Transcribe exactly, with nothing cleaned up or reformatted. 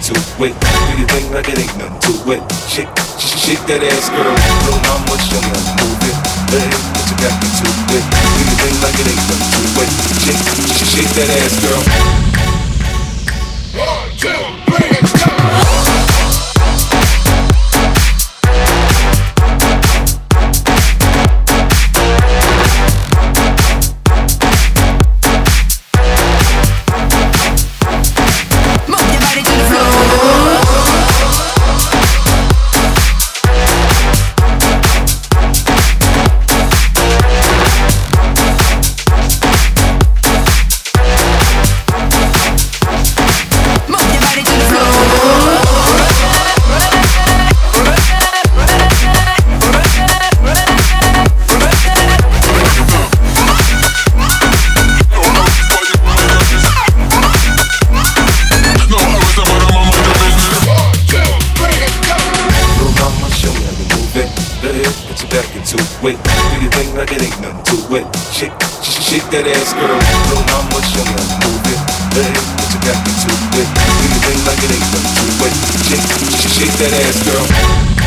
into it. Do your thing like it ain't nothing to it. Shake, sh- shake that ass, girl. Little mama, show me how to move it. Let it put your back into it. Do your thing like it ain't nothing to it. Shake, sh- shake that ass, girl. One, two, three, go! Wait, do your thing like it ain't nothing to it. Shake, sh- shake that ass, girl. Little mama, show me how to move it. Let it put your back into it. Do your thing like it ain't nothing to it. Shake, sh- shake that ass, girl.